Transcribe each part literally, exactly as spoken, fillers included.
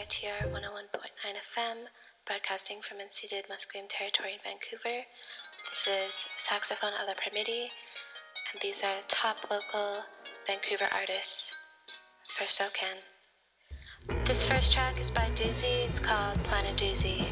C I T R one oh one point nine F M, broadcasting from unceded Musqueam territory in Vancouver. This is Saxophone alla Primiti, and these are top local Vancouver artists for SoCan. This first track is by Doozy. It's called Planet Doozy.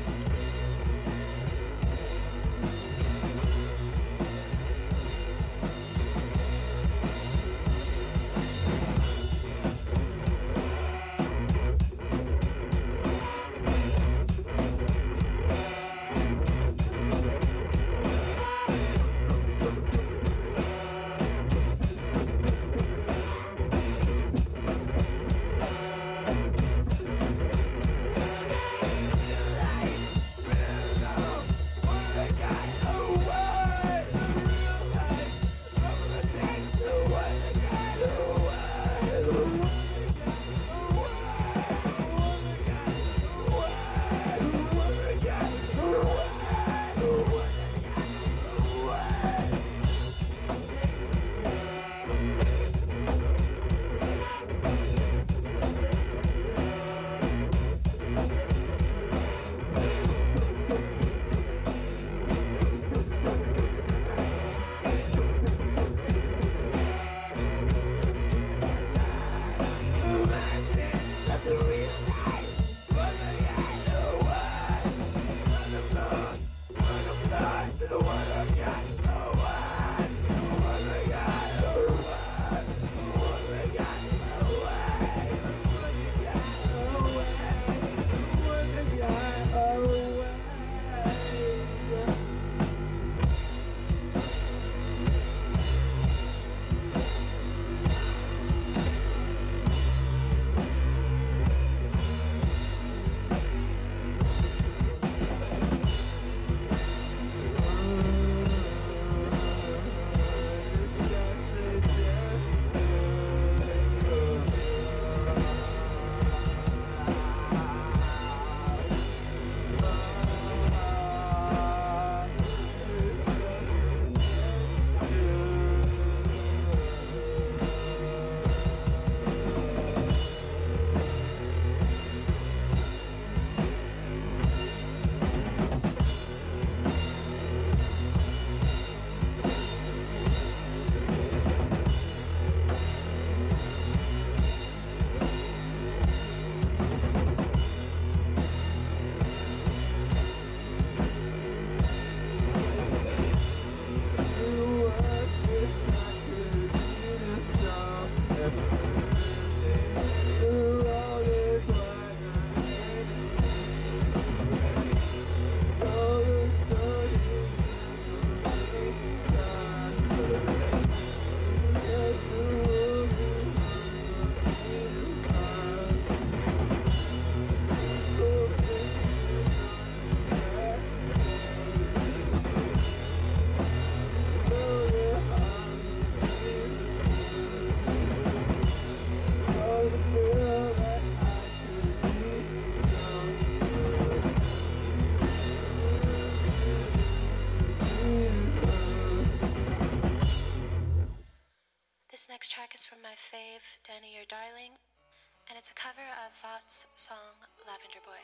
This next track is from my fave, Danny Your Darling, and it's a cover of Vaught's song Lavender Boy.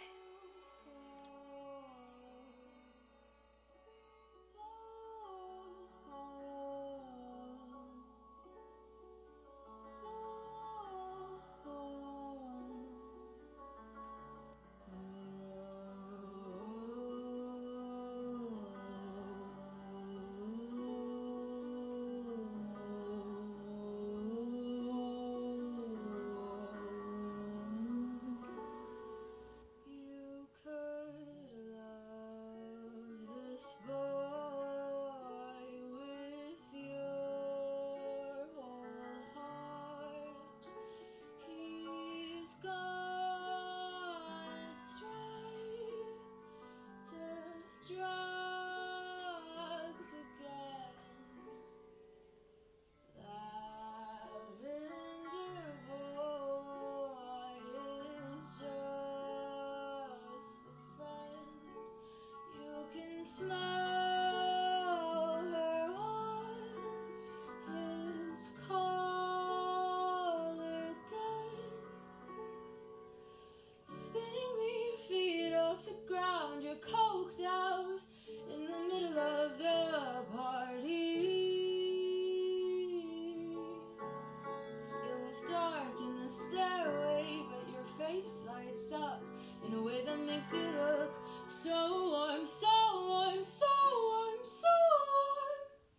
You off the ground, you're coked out in the middle of the party. It was dark in the stairway, but your face lights up in a way that makes you look so warm, so warm, so warm, so warm.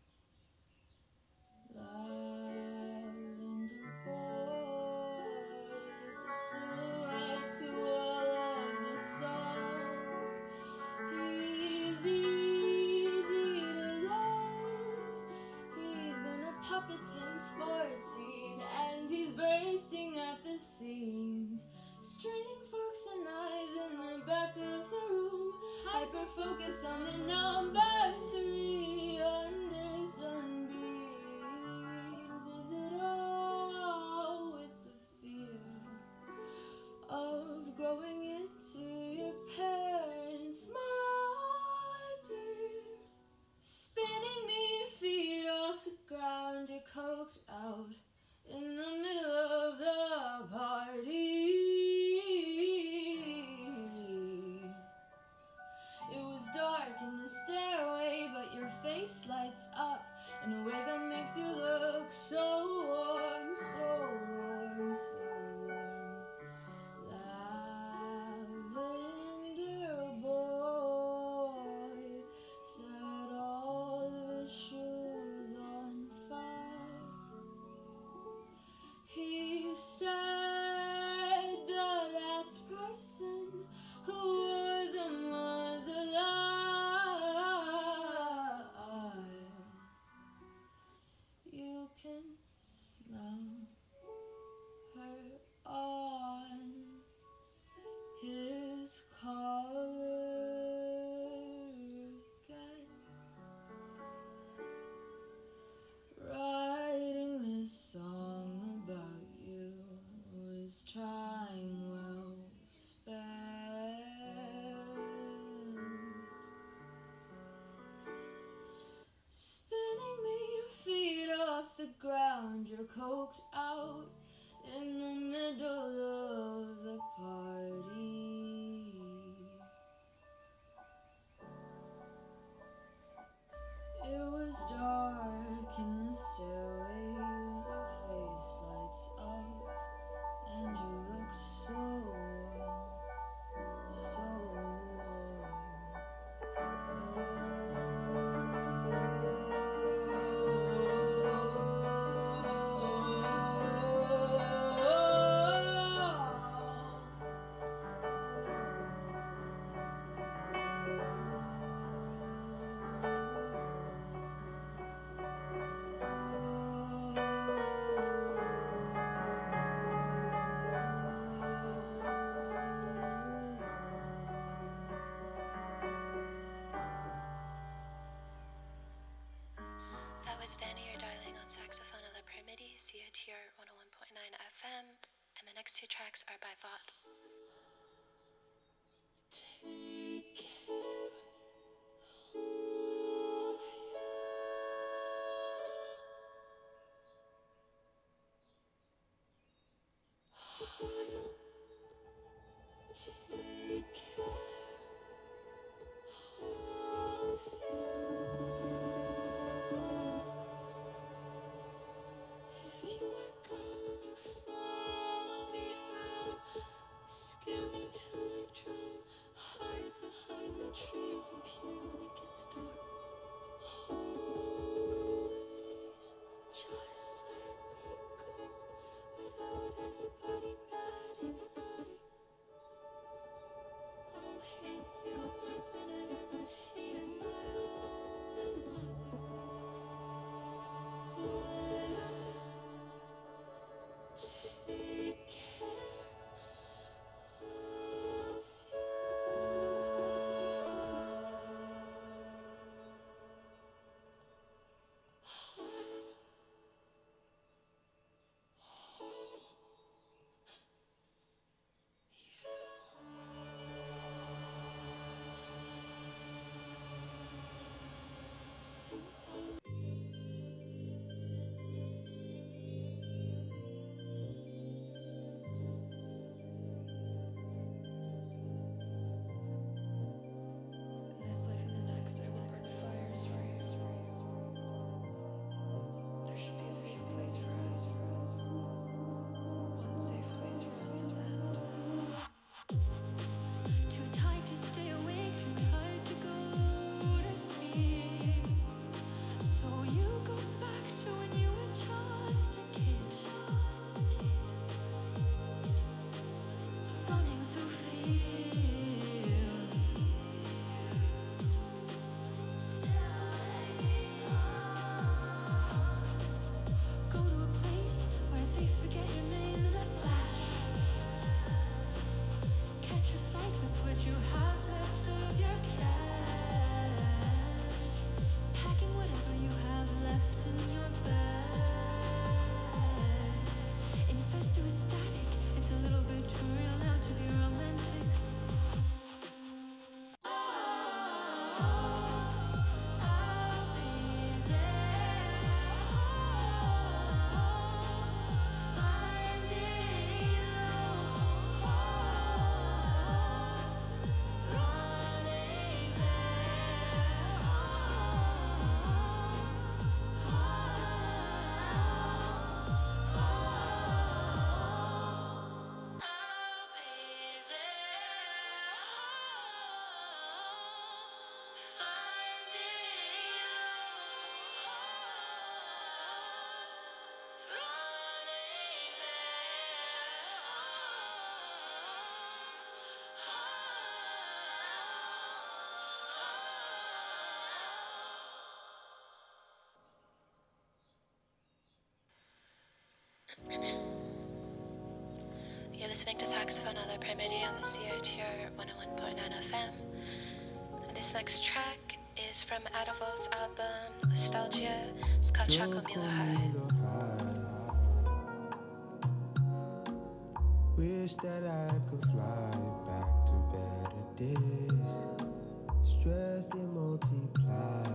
Lavender boy is the silhouette to all of the songs. He's easy to love. He's been a puppet since fourteen, and he's bursting at the seams. String forks and knives in the back of the room. Hyper focus on the number three under sunbeams. Is it all with the fear of growing into your parents, my dear? Spinning me feet off the ground, you're coked out in the middle of the party. It was dark in the stairway, but your face lights up in a way that makes you look so warm, so warm, so warm. Lavender boy set all the shoes on fire. He said the last person who wore them was alive. You can smell her on his collar again. Writing this song about you was time well spent. Spinning me your feet off the ground, you're coked out in the middle of the party. It was dark in the stairway, your face lights up, and you look so warm, so warm. That was Danny, your darling, on saxophone at La Primity, C O T R one oh one point nine F M, and the next two tracks are by Thought. Take care of you. I'll take care of you. If you are gonna follow me around, scare me till I drown, hide behind the trees and peer when it gets dark. Always just let me go without anybody batting an eye. you have left of your cash. Packing whatever you have left in your bag. Infested with static, it's a little bit too real now to be romantic. I'll be there, finding you, running You're listening to Saxophone à la Primidi on the C I T R one oh one point nine F M. And this next track is from Adolfo's album Nostalgia. It's called Choco Milo High. Wish that I could fly back to better days. Stress they multiply.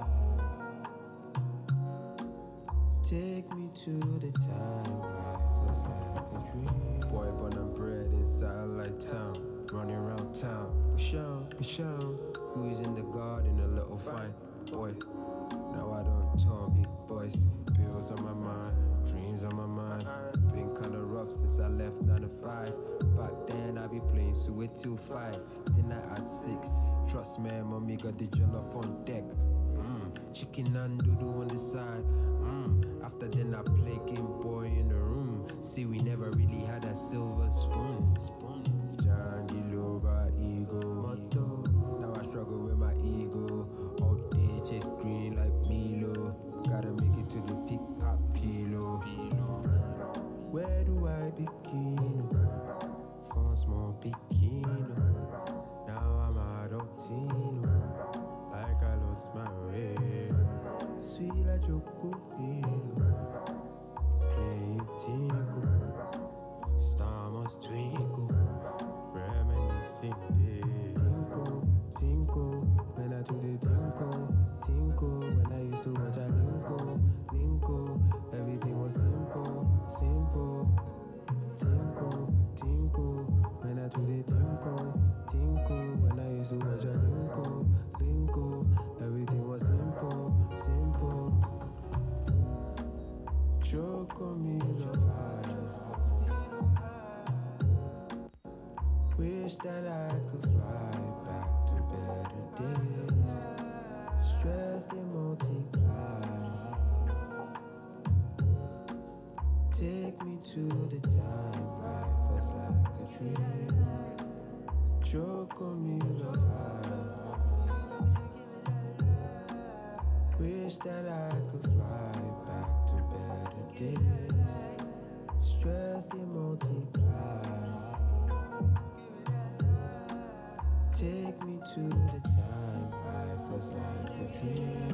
Take me to the time life was like a dream. Boy, bun and bread inside like town, running around town. Push on, push on. Who's in the garden? A little fine boy. Now I don't talk big boys. Bills on my mind, dreams on my mind. Been kinda rough since I left nine to five. Back then I be playing suet till five. Then I had six. Trust me, mommy got the jollof on deck. Mm. Chicken and doodle on the side. Mm. After then I play Game Boy in the room. See, we never really had a silver spoon. Spoons. Jandy Lover, ego. Motto. Now I struggle with my ego. All day chase green like Milo. Gotta make it to the peak pop pillow. Where do I begin? From small bikini. Now I'm adultino. Like I lost my way. Sweet like Chocopilo. Play it tinkle. Star must twinkle. Reminiscing days. Tinkle, tinkle. When I do the tinkle, tinkle. When I used to watch a Linko, Linko. Everything was simple, simple. Tinkle, tinkle. When I do the tinkle, tinkle. When I used to watch a Linko, Linko. Everything was simple, simple. Chocomilo high. Wish that I could fly back to better days. Stress they multiply. Take me to the time life was like a dream. Chocomilo high. Wish that I could fly back to better days. Stress they multiply. Take me to the time life was like a dream.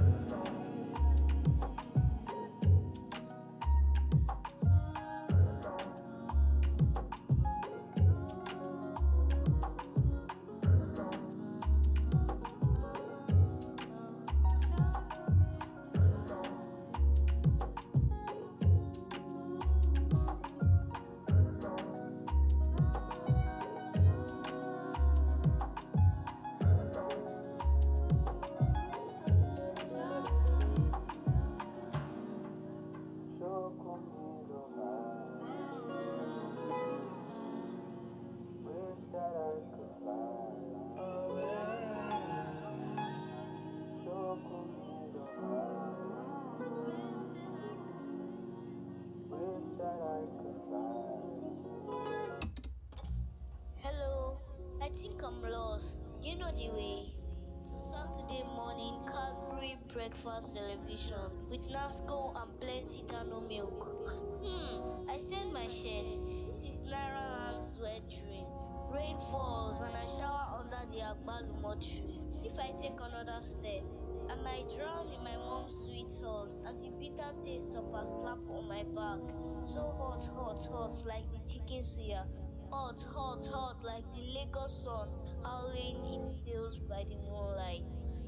Hello, I think I'm lost. You know the way. Saturday morning Cadbury breakfast television with Nasco and plenty Dano milk. Hmm, I send my shirt. This is Naira Land sweat dream. Rain falls and I shower under the agbalumo tree. If I take another step, I might drown in my mom's sweet hugs and the bitter taste of her slap on my back. So hot, hot, hot, like the chicken suya. Hot, hot, hot, like the Lagos sun, howling its tails by the moonlight.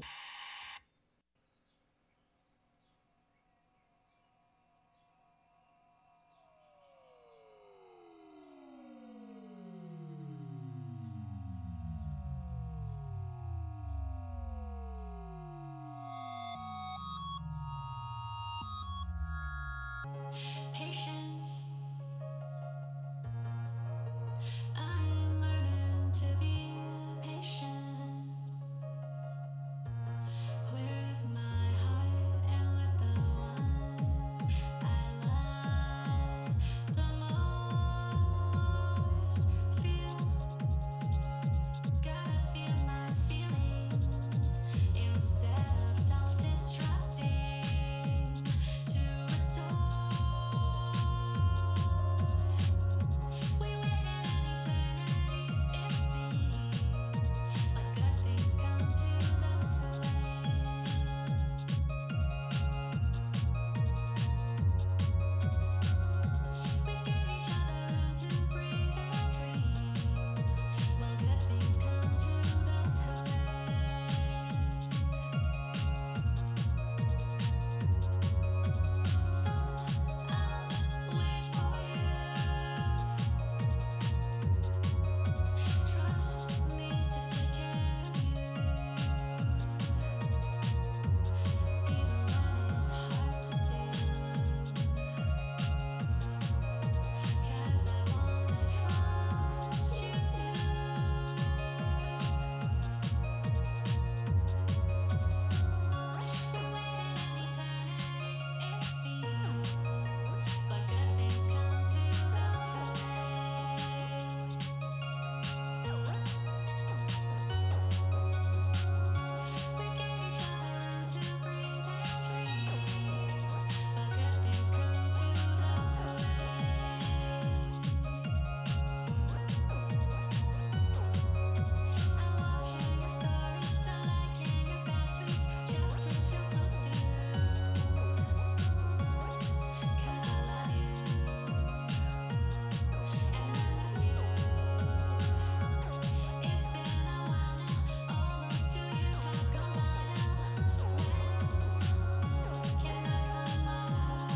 Patience. I'm learning to be patient with my heart and with the ones I love the most. Feel, gotta feel my feelings instead of self-destructing to restore. We waited an eternity, it seems, but good things come to those who wait. We gave each other room to breathe and dream. Well, good things come to those who wait. So I'll wait for you. Trust me to take care of you, even when it's hard to do. 'Cause I wanna trust you too. We waited an eternity, it seems, but good things come to those who wait. We gave each other room to breathe and dream, but good things come to those who wait. I'm watching your stories, still liking your bad tweets, just to feel close to you. 'Cause I love you, and I miss you. It's been a while now, almost two years have gone by now. When can I come over?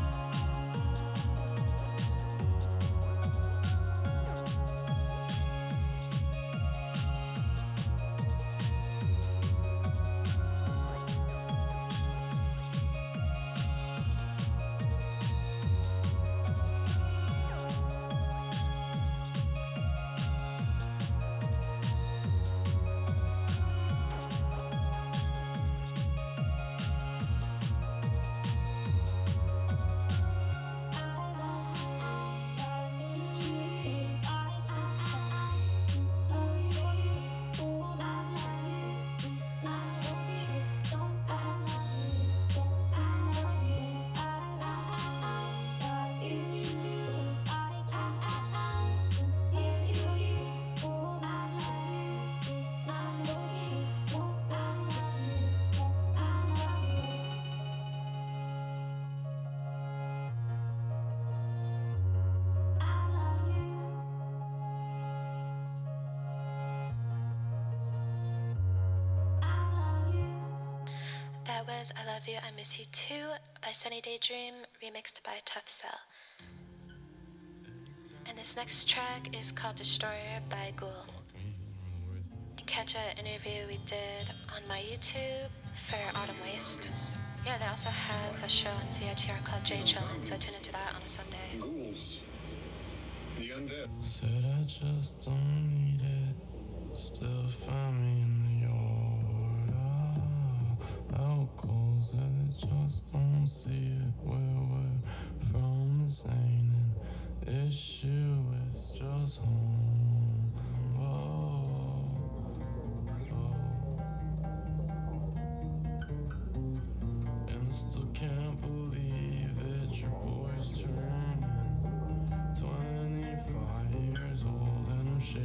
That was I Love You, I Miss You Too by Sunny Daydream, remixed by Tough Cell. And this next track is called Destroyer by Ghoul. Catch an interview we did on my YouTube for Autumn Waste. Yeah, they also have a show on C I T R called J Chillin', so tune into that on a Sunday. Ghouls. The undead. Said I just don't need it. Still find me in the yard. Ah, outcalls that just don't see it. Where we're from this ain't an issue. It's just home. Oh, oh. And I still can't believe it. Your boy's turning twenty-five years old and I'm shaking.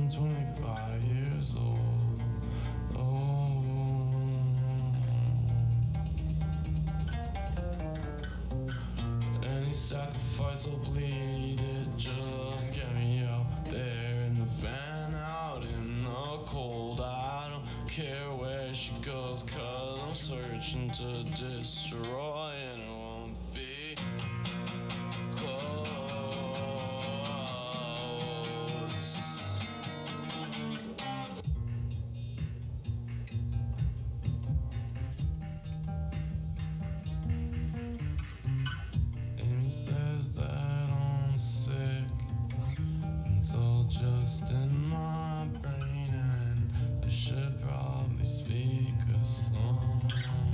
I'm twenty-five years old. Oh. Any sacrifice will bleed it. Just get me out there in the van, out in the cold. I don't care where she goes, cause I'm searching to destroy, and it won't be close. Amy says that I'm sick. It's all just in my brain, and I should probably speak a song.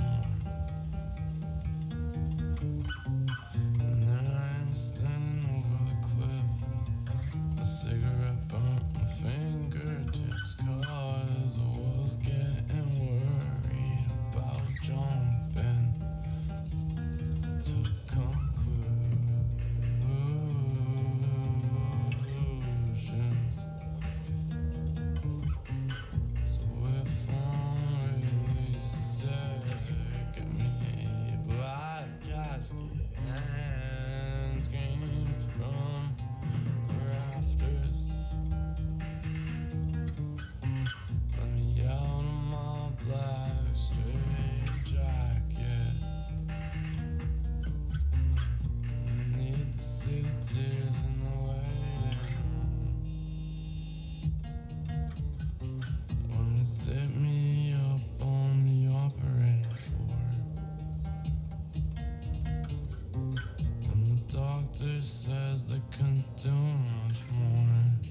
And then I'm standing over the cliff. A cigarette burnt my fingertips, cause I was getting worried about jumping to conclusions. So if I'm really sick, get me a black casket and screams from the rafters. Let me out of my black straight jacket. I need to see the tears in the waiting room. Wanna set me up on the operating floor, and the doctor says they couldn't do much more.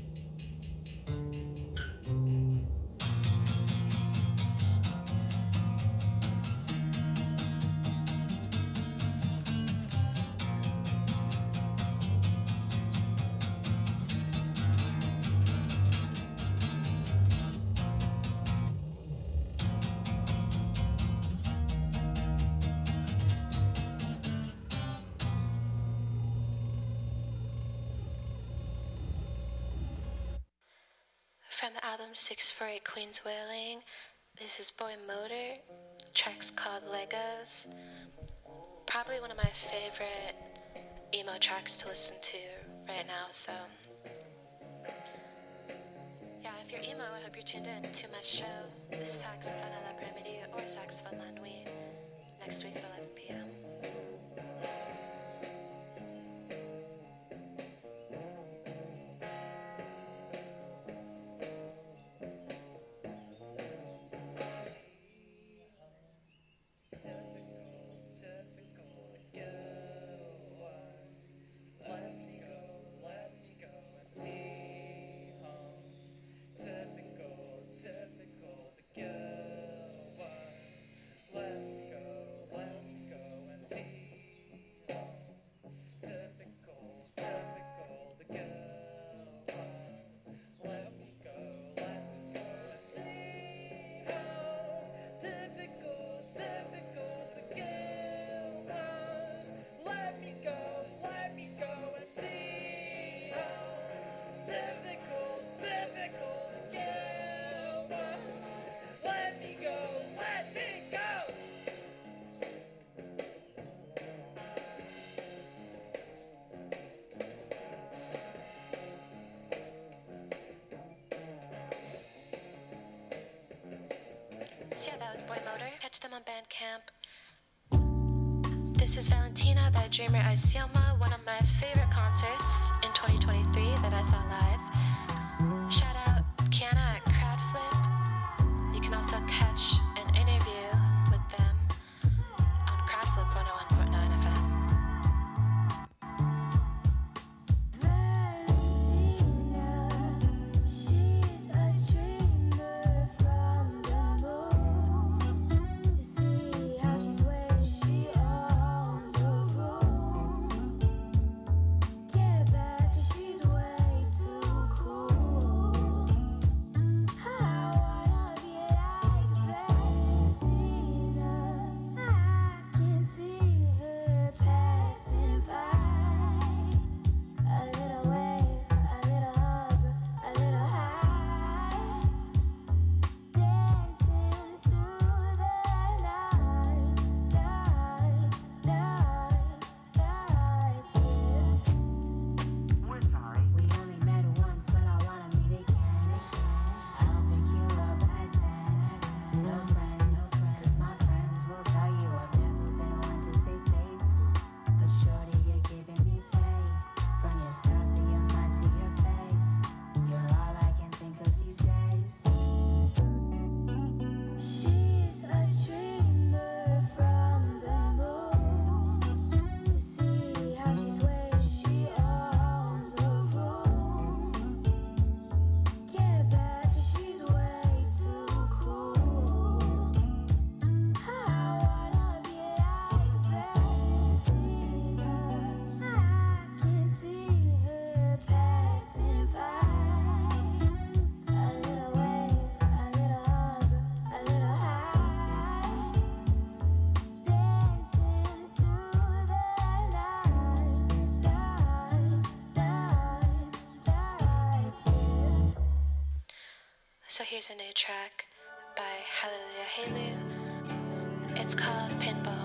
From the album six forty-eight Queens Wailing, this is Boy Motor. The track's called Legos. Probably one of my favorite emo tracks to listen to right now, so yeah, if you're emo, I hope you're tuned in to my show, the Saxophone à l'après-midi or Saxophone la nuit, next week at eleven p.m. So yeah, that was Boy Motor. Catch them on Bandcamp. This is Valentina by Dreamer Isioma, one of my favorite concerts in twenty twenty-three that I saw live. Shout out Kiana at Crowdflip. You can also catch an interview with them on Crowdflip one oh one point nine F M. She's a dreamer from the moon. See how she swears she owns the room. Get back, 'cause she's way too cool. I wanna be like that. here's a new track by Hallelujah Helu. It's called Pinball.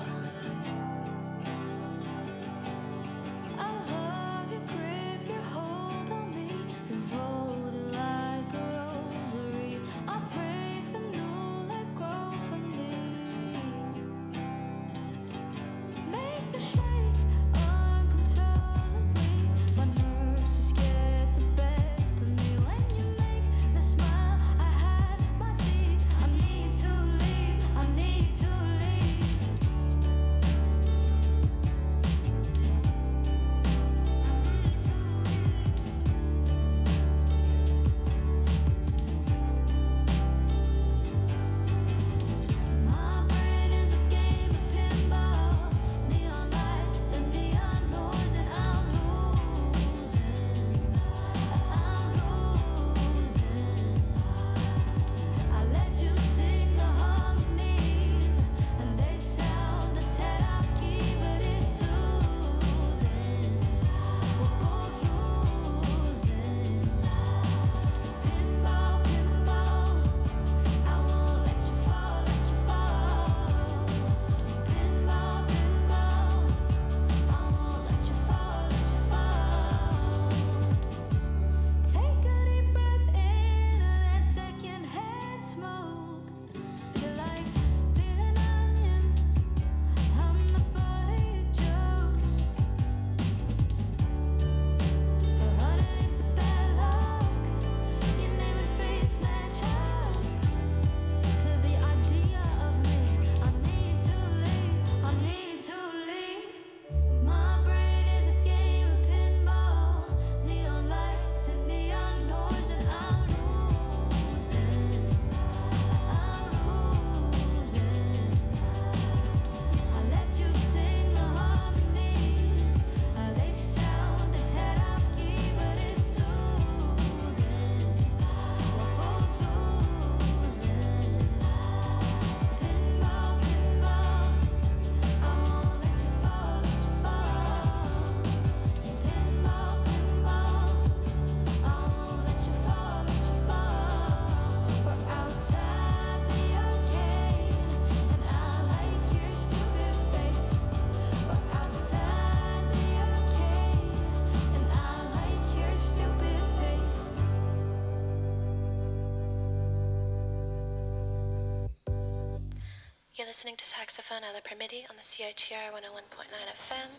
You're listening to Saxophone à la Permiti on the C I T R one oh one point nine F M.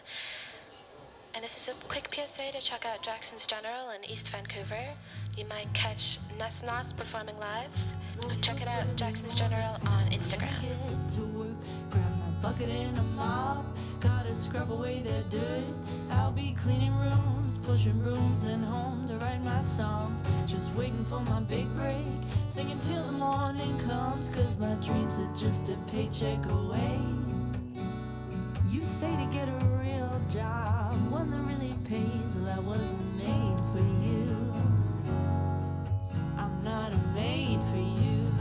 And this is a quick P S A to check out Jackson's General in East Vancouver. You might catch Nas Nas performing live. Check it out, Jackson's General on Instagram. Bucket and a mop, gotta scrub away the dirt. I'll be cleaning rooms, pushing brooms and home to write my songs. Just waiting for my big break, singing till the morning comes. Cause my dreams are just a paycheck away. You say to get a real job, one that really pays. Well, I wasn't made for you. I'm not made for you.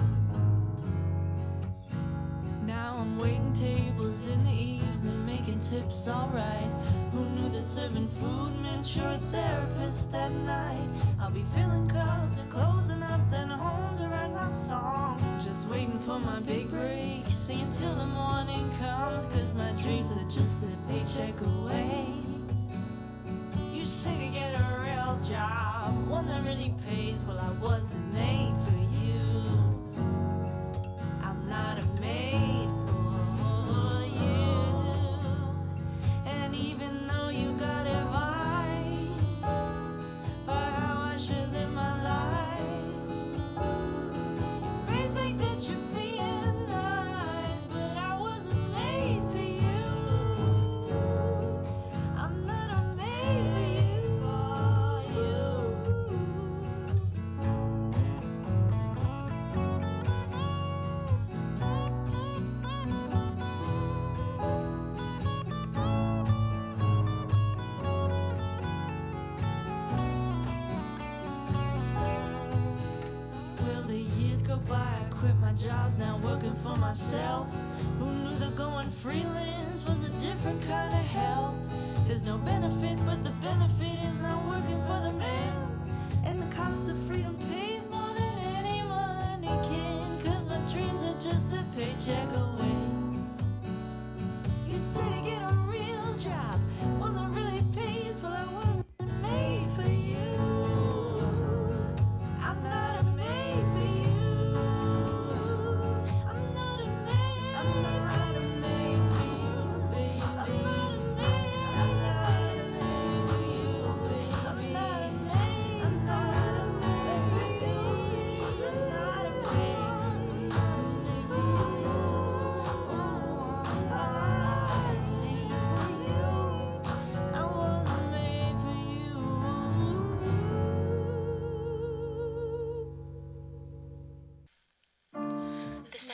Now I'm waiting tables in the evening, making tips alright. Who knew that serving food meant you're a therapist at night? I'll be filling cups, closing up, then home to write my songs. Just waiting for my big break, singing till the morning comes. Cause my dreams are just a paycheck away. You say to get a real job, one that really pays. Well, I wasn't made for you. I'm not a maid for you. And even though you got advice for how I should live my life, you may think that you're being nice, but I wasn't made for you. I'm not a maid for you. Well, the years go by, I quit my jobs, now working for myself. Who knew that going freelance was a different kind of hell? There's no benefits, but the benefit is not working for the man. And the cost of freedom pays more than any money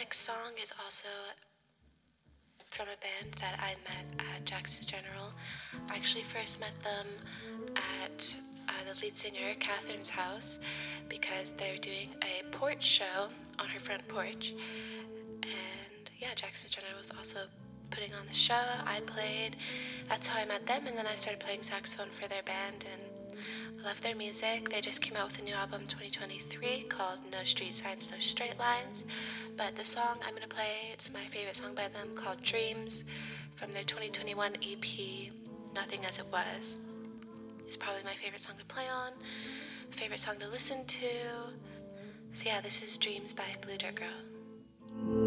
next song is also from a band that I met at Jackson's General. I actually first met them at uh, the lead singer, Catherine's house, because they're doing a porch show on her front porch. And yeah, Jackson's General was also putting on the show. I played. That's how I met them, and then I started playing saxophone for their band, and I love their music. They just came out with a new album in twenty twenty-three called No Street Signs, No Straight Lines. But the song I'm going to play, it's my favorite song by them, called Dreams, from their twenty twenty-one E P, Nothing As It Was. It's probably my favorite song to play on, favorite song to listen to. So yeah, this is Dreams by Blue Dirt Girl.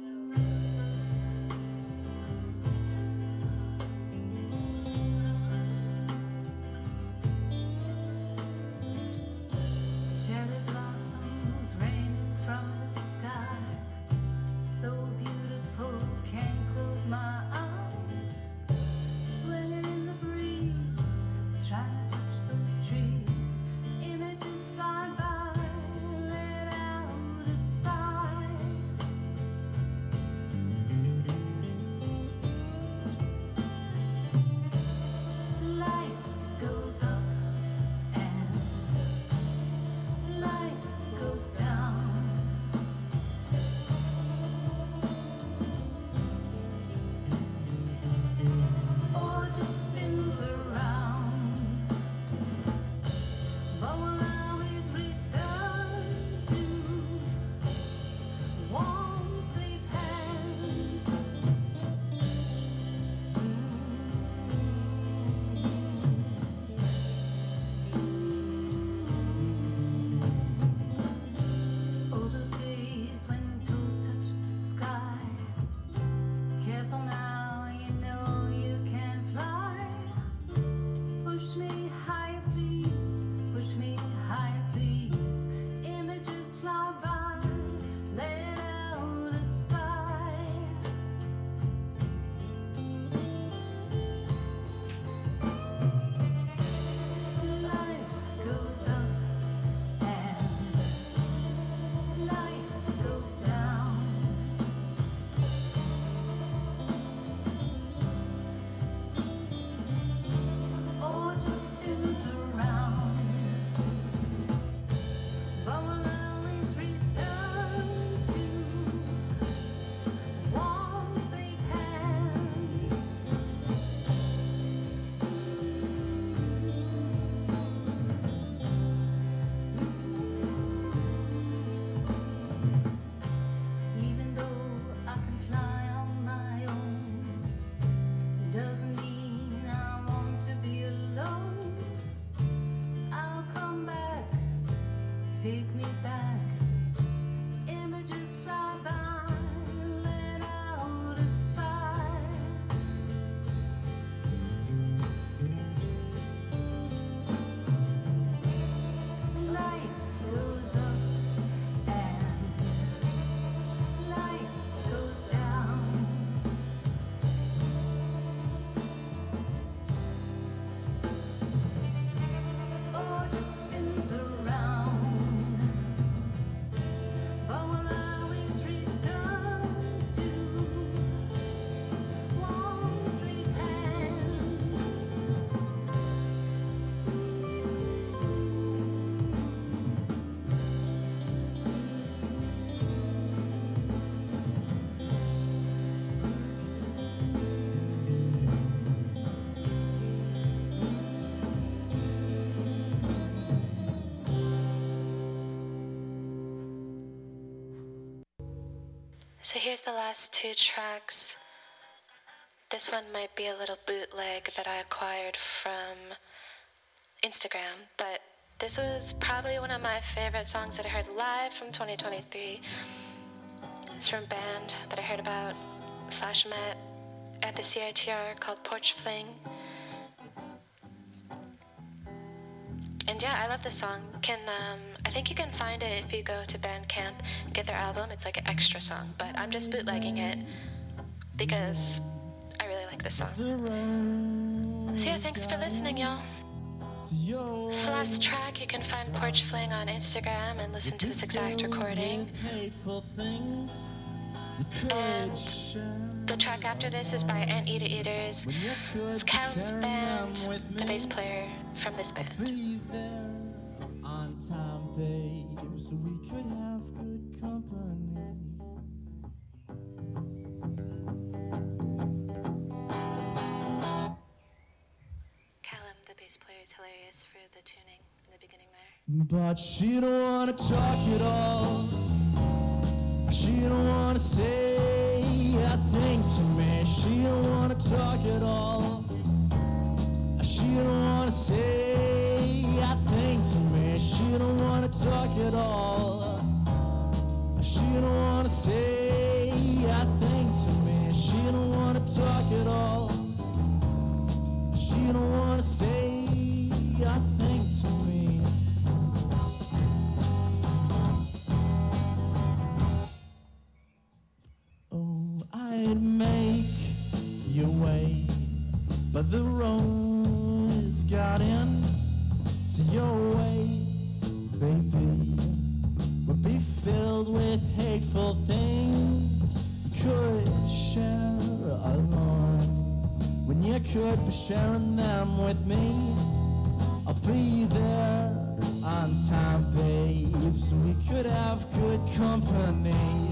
So here's the last two tracks. This one might be a little bootleg that I acquired from Instagram, but this was probably one of my favorite songs that I heard live from twenty twenty-three. It's from a band that I heard about slash met at the C I T R called Porch Fling. And yeah, I love this song. Can um, I think you can find it if you go to Bandcamp and get their album. It's like an extra song, but I'm just bootlegging it because I really like this song. So yeah, thanks for listening, y'all. This last track, you can find Porch Fling on Instagram and listen to this exact recording. And the track after this is by Anteater Eaters. It's Callum's band, the bass player from this band. Be there on time, babe, so we could have good company. Callum, the bass player, is hilarious for the tuning in the beginning there. But she don't wanna talk at all. She don't wanna say a thing to me. She don't wanna talk at all. She don't wanna say a thing to me. She don't wanna talk at all. She don't wanna say a thing to me. She don't wanna talk at all. She don't wanna say a thing to me. Oh, I'd make you wait, but the rose got in. So your way, baby, would be filled with hateful things. Could share alone when you could be sharing them with me. I'll be there on time, babe, so we could have good company.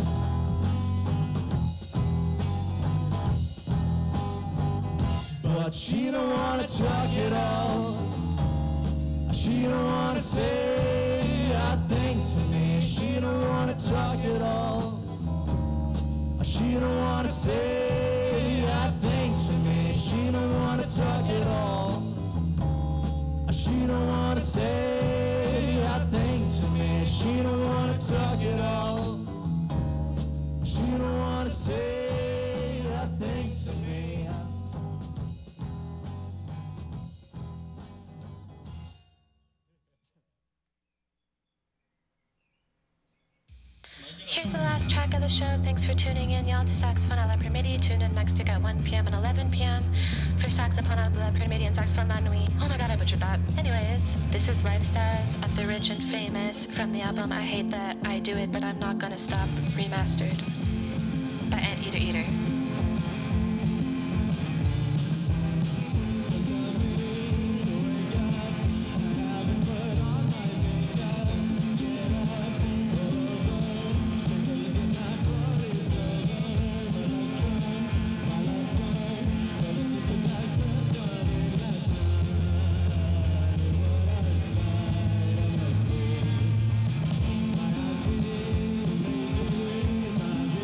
But she don't wanna talk at all. She don't wanna say a thing to me. She don't wanna talk at all. She don't wanna say a thing to me. She don't wanna talk at all. She don't wanna say a thing to me. She don't wanna talk at all. She don't wanna say a thing to me. Here's the last track of the show. Thanks for tuning in, y'all, to Saxophone à la Permidi. Tune in next week at one p.m. and eleven p.m. for Saxophone à la Permidi and Saxophone la Nuit. Oh my god, I butchered that. Anyways, this is Lifestyles of the Rich and Famous from the album I Hate That I Do It But I'm Not Gonna Stop, remastered by Anteater Eater. Be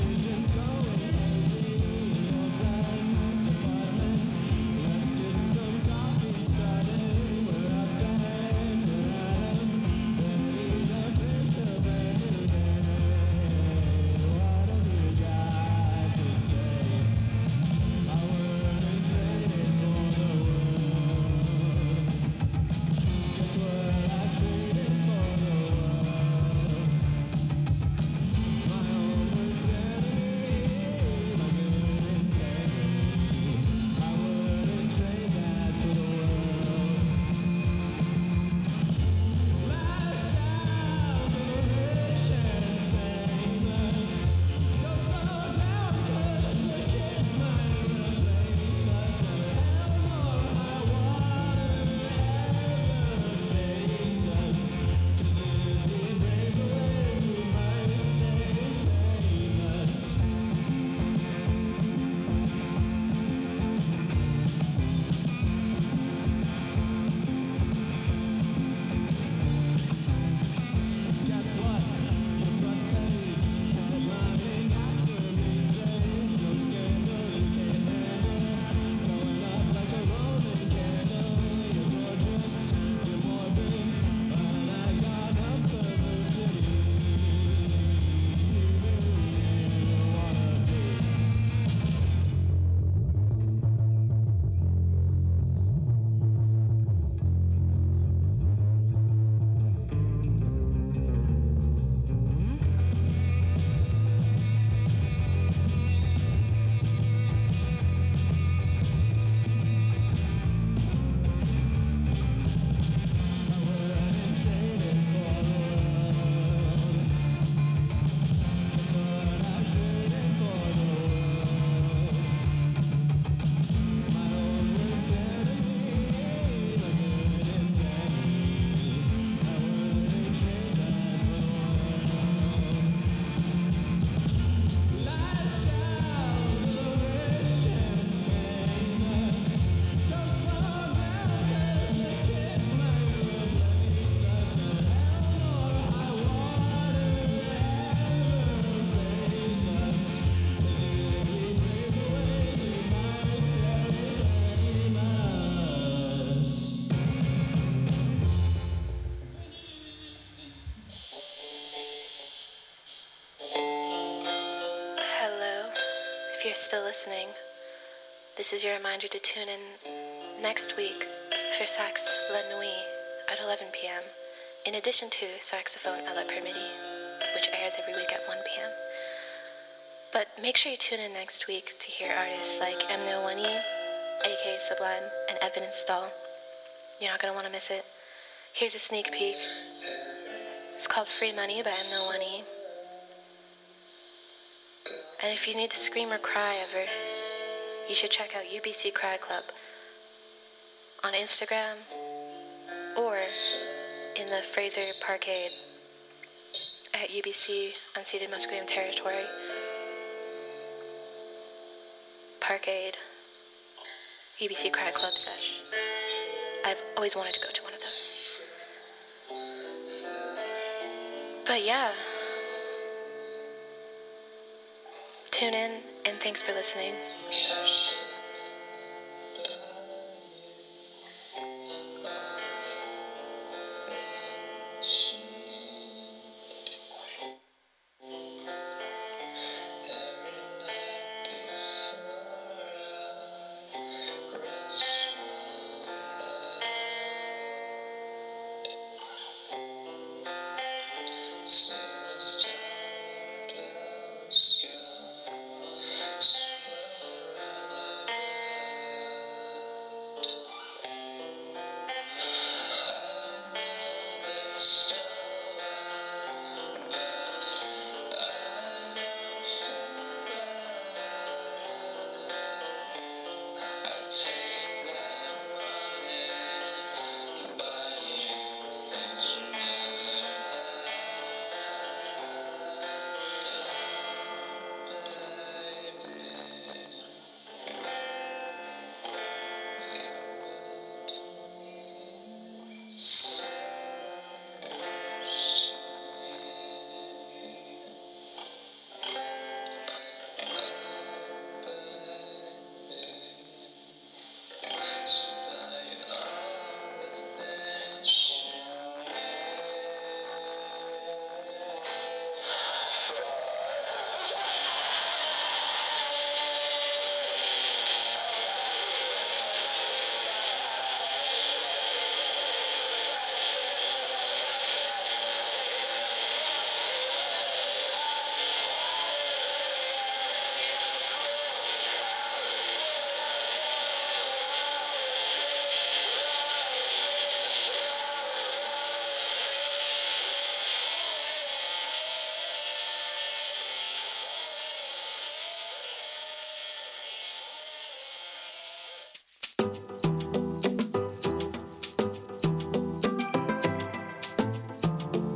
you're still listening, this is your reminder to tune in next week for Sax La Nuit at eleven p.m. in addition to Saxophone à la Permidi, which airs every week at one p.m. But make sure you tune in next week to hear artists like M No one E, aka Sublime, and Evan Install. You're not going to want to miss it. Here's a sneak peek. It's called Free Money by M No one E. And if you need to scream or cry ever, you should check out U B C Cry Club on Instagram or in the Fraser Parkade at U B C Unceded Musqueam Territory. Parkade, U B C Cry Club sesh. I've always wanted to go to one of those. But yeah, tune in and thanks for listening.